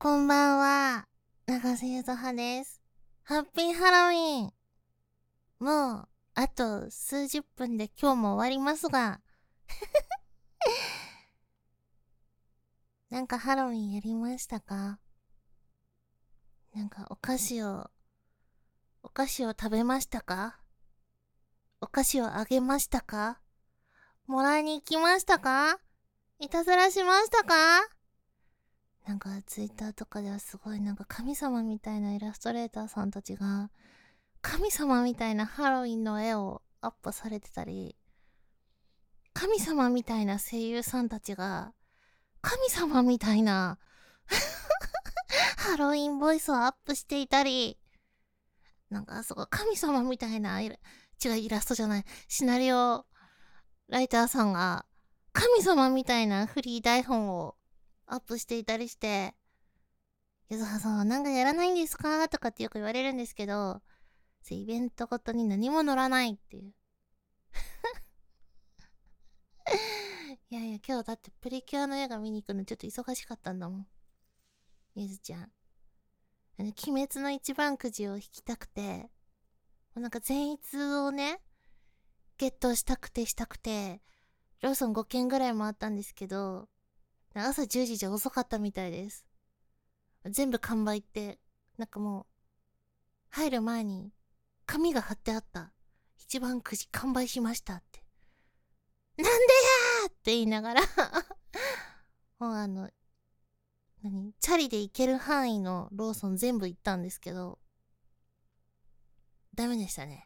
こんばんは、長瀬ゆずはです。ハッピーハロウィン。もう、あと数十分で今日も終わりますが、なんかハロウィンやりましたか？なんかお菓子を食べましたか？お菓子をあげましたか？もらいに行きましたか？いたずらしましたか？なんかツイッターとかではすごいなんか神様みたいなイラストレーターさんたちが神様みたいなハロウィンの絵をアップされてたり、神様みたいな声優さんたちが神様みたいなハロウィンボイスをアップしていたり、なんかすごい神様みたいなイラストじゃない、シナリオライターさんが神様みたいなフリー台本をアップしていたりして、ゆずはさんはなんかやらないんですかとかってよく言われるんですけど、イベントごとに何も載らないっていう。いやいや、今日だってプリキュアの映画見に行くのちょっと忙しかったんだもん。ゆずちゃん。鬼滅の一番くじを引きたくて、なんか善逸をね、ゲットしたくて、ローソン5軒ぐらい回ったんですけど、朝10時じゃ遅かったみたいです。全部完売って、なんかもう、入る前に、紙が貼ってあった。一番くじ完売しましたって。なんでやーって言いながらもうチャリで行ける範囲のローソン全部行ったんですけど、ダメでしたね。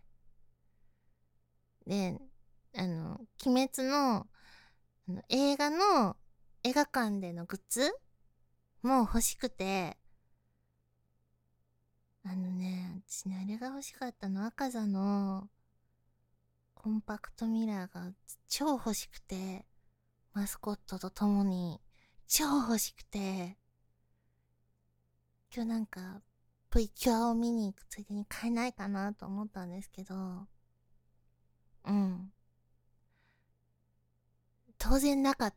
で、鬼滅の、映画の映画館でのグッズも欲しくて、私ね、あれが欲しかったの、赤座のコンパクトミラーが超欲しくて、マスコットと共に超欲しくて、今日なんか、プリキュアを見に行くついでに買えないかなと思ったんですけど、うん。当然なかった。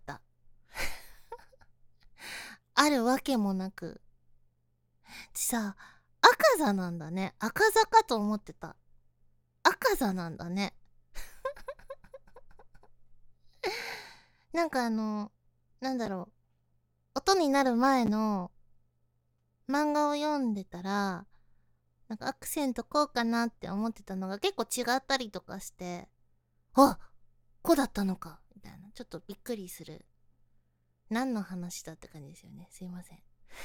あるわけもなく。さ、赤座なんだね。赤座かと思ってた。赤座なんだね。なんかなんだろう。音になる前の漫画を読んでたら、なんかアクセントこうかなって思ってたのが結構違ったりとかして、あ、こうだったのかみたいな。ちょっとびっくりする。何の話だって感じですよね。すいません。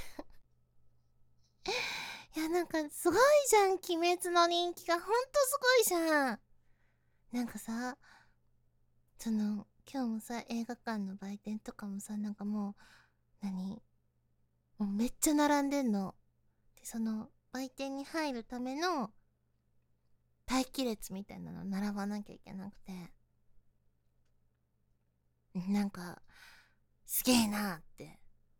いや、なんかすごいじゃん。鬼滅の人気がほんとすごいじゃん。なんかさ、今日もさ、映画館の売店とかもさ、なんかもう、もうめっちゃ並んでんの。で、売店に入るための待機列みたいなの並ばなきゃいけなくて、なんか、すげえなって、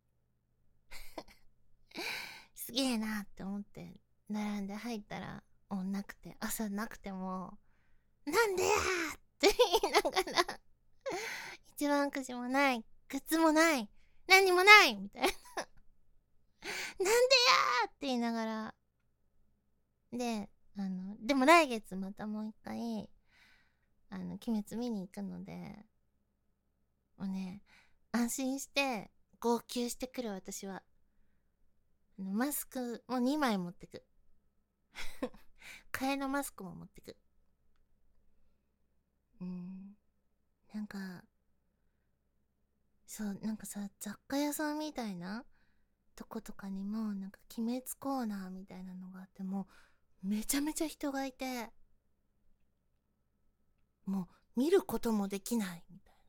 すげえなって思って、並んで入ったら、もうなくて、朝なくても、なんでやーって言いながら、一番くじもない、グッズもない、何にもないみたいな。なんでやーって言いながら、で、でも来月またもう一回、鬼滅見に行くので、もうね、安心して、号泣してくる私は。マスクも2枚持ってく。替えのマスクも持ってく。うん。なんか、そう、なんかさ、雑貨屋さんみたいなとことかにも、なんか鬼滅コーナーみたいなのがあって、もう、めちゃめちゃ人がいて、もう、見ることもできないみたい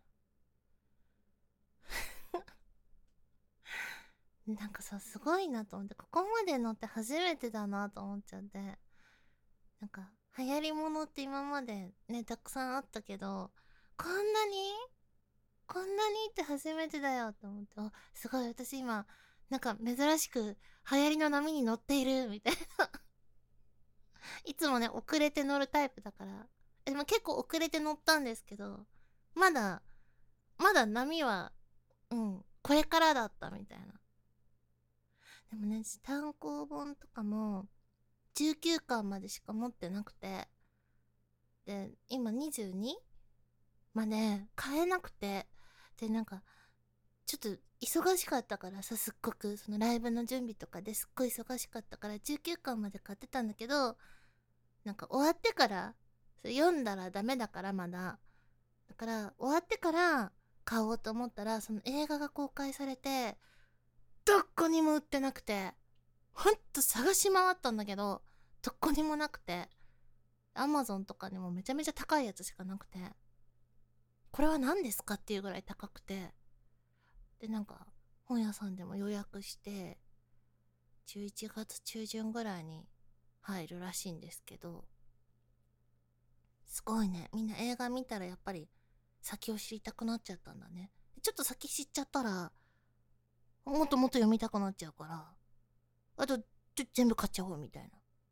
な。なんかさ、すごいなと思って、ここまでのって初めてだなと思っちゃって。なんか、流行り物って今までね、たくさんあったけど、こんなにこんなにって初めてだよと思って、あ、すごい、私今、なんか珍しく流行りの波に乗っているみたいな。いつもね、遅れて乗るタイプだから。でも結構遅れて乗ったんですけど、まだ、まだ波は、これからだったみたいな。 でもね、単行本とかも19巻までしか持ってなくて、で、今 22? まで買えなくて、で、なんか、ちょっと忙しかったからさ、すっごく、そのライブの準備とかですっごい忙しかったから19巻まで買ってたんだけど、なんか終わってから、それ読んだらダメだからまだ。だから終わってから買おうと思ったら、その映画が公開されて、どこにも売ってなくて、ほんと探し回ったんだけど、どこにもなくて、アマゾンとかにもめちゃめちゃ高いやつしかなくて、これは何ですかっていうぐらい高くて、で、なんか、本屋さんでも予約して、11月中旬ぐらいに入るらしいんですけど、すごいね。みんな映画見たらやっぱり先を知りたくなっちゃったんだね。ちょっと先知っちゃったら、もっともっと読みたくなっちゃうから、あと、全部買っちゃおうみたいな。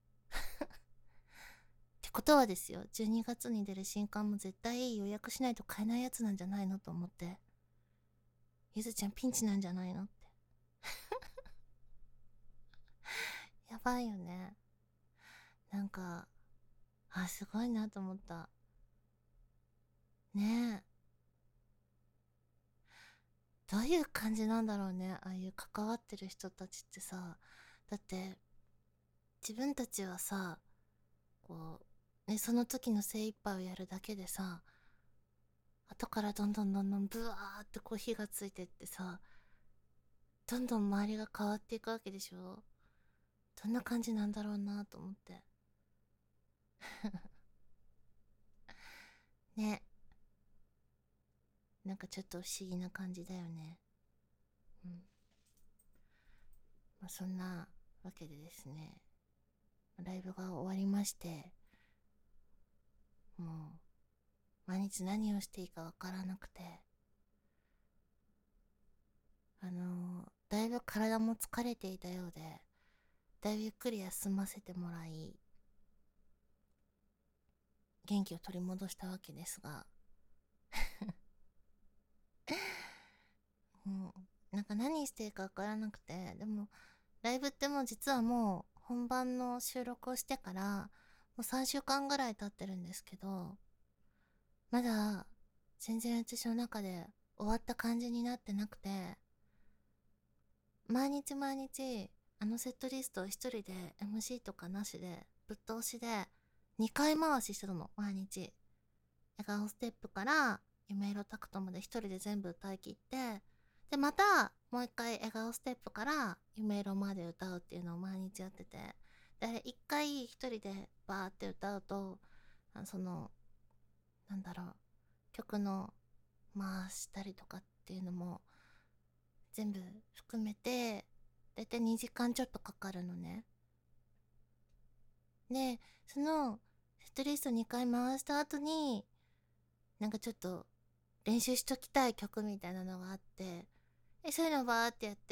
ってことはですよ、12月に出る新刊も絶対予約しないと買えないやつなんじゃないのと思って、ゆずちゃんピンチなんじゃないのって。やばいよね。なんか、すごいなと思った。ねえ。どういう感じなんだろうね。ああいう関わってる人たちってさ。だって、自分たちはさ、こう、ね、その時の精一杯をやるだけでさ、後からどんどんどんどんブワーってこう火がついてってさ、どんどん周りが変わっていくわけでしょ。どんな感じなんだろうなと思って。ね。なんかちょっと不思議な感じだよね。うん。まあそんなわけでですね、ライブが終わりまして、もう毎日何をしていいかわからなくて、だいぶ体も疲れていたようで、だいぶゆっくり休ませてもらい、元気を取り戻したわけですが、もう、なんか何していいかわからなくて、でも、ライブってもう実はもう本番の収録をしてから、もう3週間ぐらい経ってるんですけど、まだ全然私の中で終わった感じになってなくて、毎日毎日あのセットリストを一人で MC とかなしでぶっ通しで2回回ししてたの、毎日。笑顔ステップから夢色タクトまで一人で全部歌い切って、でまたもう一回笑顔ステップから夢色まで歌うっていうのを毎日やってて、で一回一人でバーって歌うと、そのなんだろう、曲の回したりとかっていうのも全部含めてだいたい2時間ちょっとかかるのね。でそのセットリスト2回回した後に、なんかちょっと練習しときたい曲みたいなのがあって、そういうのバーってやって、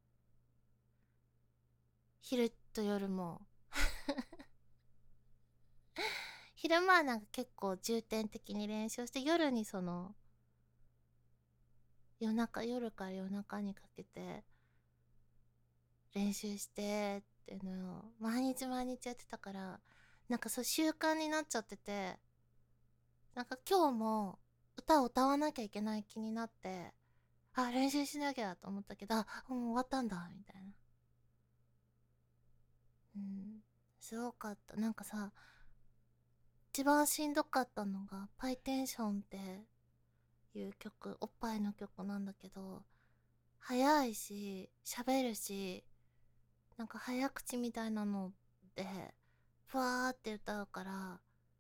昼と夜も昼間はなんか結構重点的に練習して、夜にその夜から夜中にかけて練習してっていうのを毎日毎日やってたから、なんかそう習慣になっちゃってて、なんか今日も歌を歌わなきゃいけない気になって、練習しなきゃと思ったけど、もう終わったんだみたいな。うん、すごかった。なんかさ、一番しんどかったのがパイテンションっていう曲、おっぱいの曲なんだけど、早いし喋るし、なんか早口みたいなのでふわーって歌うから、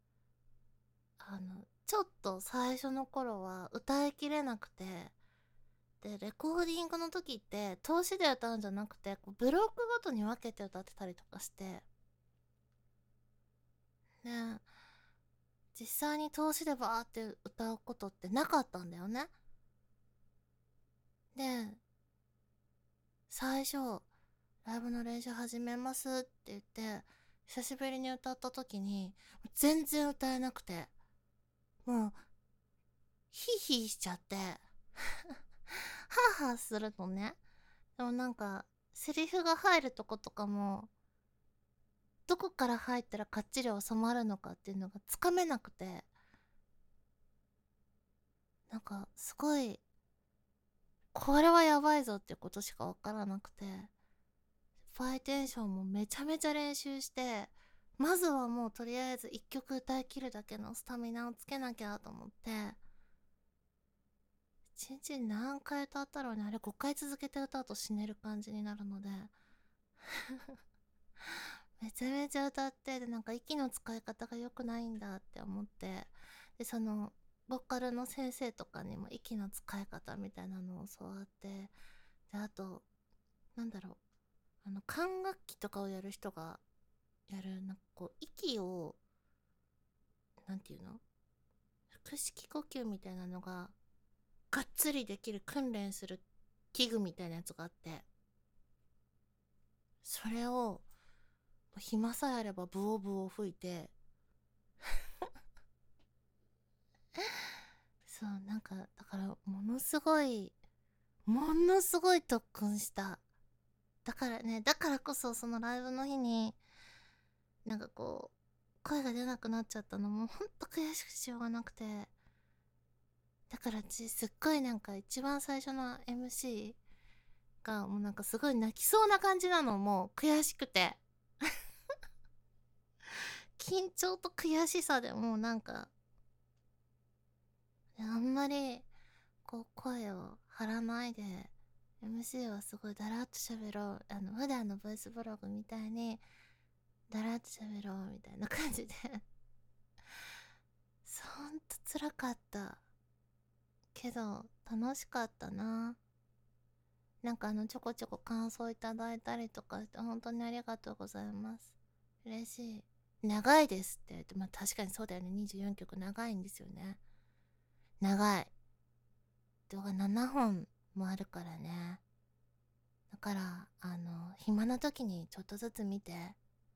ちょっと最初の頃は歌いきれなくて、でレコーディングの時って通しで歌うんじゃなくて、こうブロックごとに分けて歌ってたりとかして、ね、実際に通しでバーって歌うことってなかったんだよね。で最初ライブの練習始めますって言って久しぶりに歌った時に全然歌えなくて、もうヒーヒーしちゃってハーハーするのね。でもなんかセリフが入るとことかも、どこから入ったらかっちり収まるのかっていうのがつかめなくて、なんかすごい、これはやばいぞってことしかわからなくて、ファイテンションもめちゃめちゃ練習して、まずはもうとりあえず一曲歌い切るだけのスタミナをつけなきゃと思って、一日に何回歌ったろうね。あれ5回続けて歌うと死ねる感じになるのでめちゃめちゃ歌って、でなんか息の使い方が良くないんだって思って、でそのボーカルの先生とかにも息の使い方みたいなのを教わって、であとなんだろう、管楽器とかをやる人がやる、なんかこう息を、なんていうの、腹式呼吸みたいなのががっつりできる訓練する器具みたいなやつがあって、それを暇さえあればブオブオ吹いてそう、なんかだからものすごい特訓した。だからね、だからこそそのライブの日になんかこう声が出なくなっちゃったのもほんと悔しくしようがなくて、だからすっごいなんか一番最初の MC がもうなんかすごい泣きそうな感じなのも悔しくて緊張と悔しさでもうなんかあんまりこう声を張らないで MC はすごいだらっと喋ろう、普段のボイスブログみたいにだらっと喋ろうみたいな感じでほんと辛かったけど楽しかったな。なんかちょこちょこ感想いただいたりとかして本当にありがとうございます。嬉しい。長いですって言って、まあ確かにそうだよね、24曲長いんですよね。長い。動画7本もあるからね。だから暇な時にちょっとずつ見て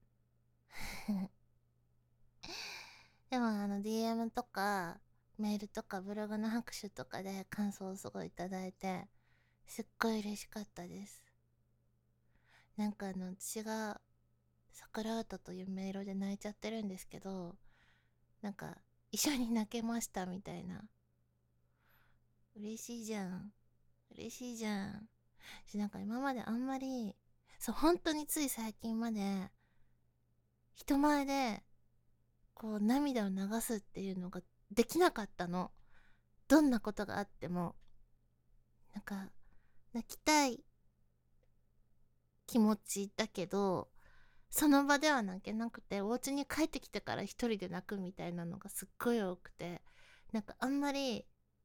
でもDM とかメールとかブログの拍手とかで感想をすごいいただいて、すっごい嬉しかったです。なんか私が桜歌というメールで泣いちゃってるんですけど、なんか一緒に泣けましたみたいな。嬉しいじゃん。嬉しいじゃん。なんか今まであんまり、そう、本当につい最近まで人前でこう涙を流すっていうのができなかったの。どんなことがあっても。なんか泣きたい気持ちだけど、その場では泣けなくて、お家に帰ってきてから一人で泣くみたいなのがすっごい多くて、なんかあんまり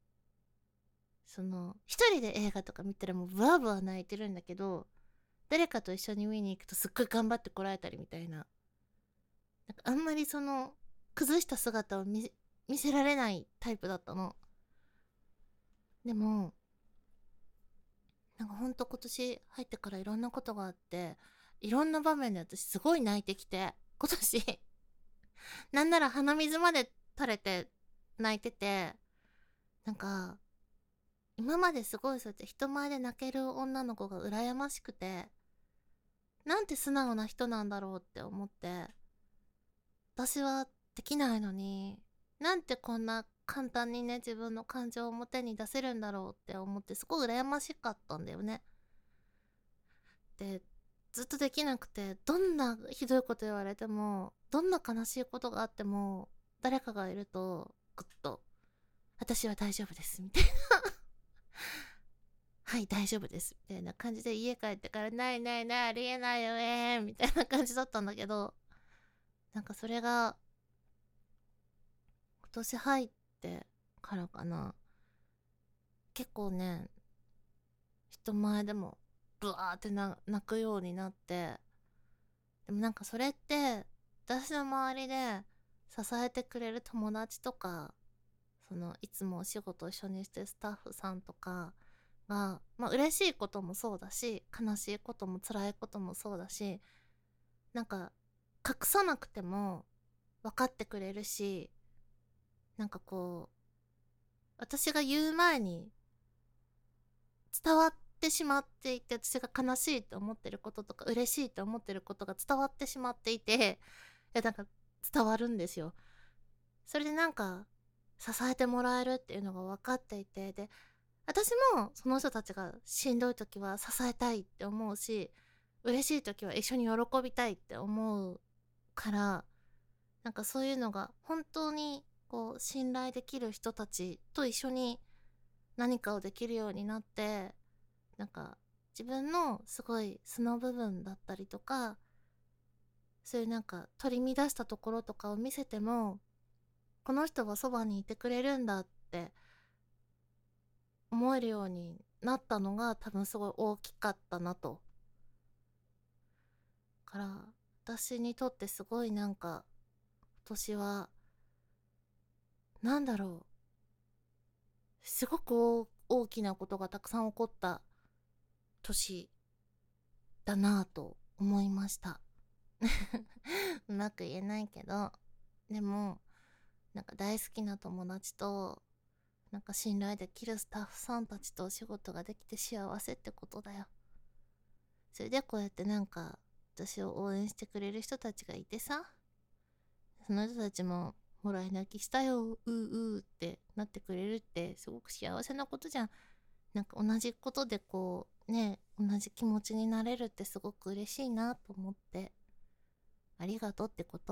一人で映画とか見たらもうブワブワ泣いてるんだけど、誰かと一緒に見に行くとすっごい頑張ってこられたりみたいな、なんかあんまり崩した姿を見せられないタイプだったの。でもなんかほんと今年入ってからいろんなことがあって、いろんな場面で私すごい泣いてきて、今年なんなら鼻水まで垂れて泣いてて、なんか今まですごいそうやって人前で泣ける女の子が羨ましくて、なんて素直な人なんだろうって思って、私はできないのに、なんてこんな簡単にね、自分の感情を表に出せるんだろうって思って、すごい羨ましかったんだよね。で、ずっとできなくて、どんなひどいこと言われても、どんな悲しいことがあっても、誰かがいると、ぐっと、私は大丈夫です、みたいな。はい、大丈夫です、みたいな感じで家帰ってから、ないないない、ありえないよみたいな感じだったんだけど、なんかそれが、今年入ってからかな。結構ね、人前でも、ブワーって泣くようになって、でもなんかそれって、私の周りで支えてくれる友達とか、いつもお仕事一緒にしてるスタッフさんとかが、まあ嬉しいこともそうだし、悲しいことも辛いこともそうだし、なんか隠さなくても分かってくれるし、なんかこう、私が言う前に伝わっってしまっていて、私が悲しいと思ってることとか嬉しいと思ってることが伝わってしまっていて、なんか伝わるんですよ。それでなんか支えてもらえるっていうのが分かっていて、で私もその人たちがしんどい時は支えたいって思うし、嬉しい時は一緒に喜びたいって思うから、なんかそういうのが本当にこう信頼できる人たちと一緒に何かをできるようになって、なんか自分のすごい素の部分だったりとか、そういうなんか取り乱したところとかを見せても、この人はそばにいてくれるんだって思えるようになったのが多分すごい大きかったなと。から私にとってすごいなんか今年はなんだろう、すごく大きなことがたくさん起こった年だなぁと思いました。うまく言えないけど、でもなんか大好きな友達となんか信頼できるスタッフさんたちとお仕事ができて幸せってことだよ。それでこうやってなんか私を応援してくれる人たちがいてさ、その人たちももらい泣きしたよ、うってなってくれるってすごく幸せなことじゃん。なんか同じことでこうね、同じ気持ちになれるってすごく嬉しいなと思って、ありがとうってこと。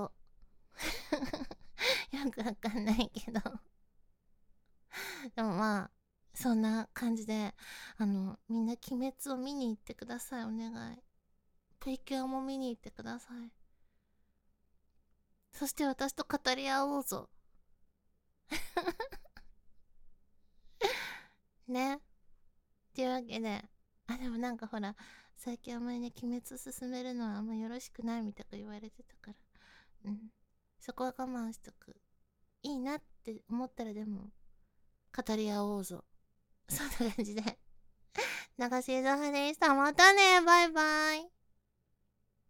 よくわかんないけど。でもまあ、そんな感じで、みんな鬼滅を見に行ってください、お願い。プリキュアも見に行ってください。そして私と語り合おうぞ。ね。っていうわけで、でもなんかほら、最近あんまりね、鬼滅進めるのはあんまよろしくないみたいな言われてたから。うん。そこは我慢しとく。いいなって思ったらでも、語り合おうぞ。そんな感じで。流し映像派でした。またねバイバイ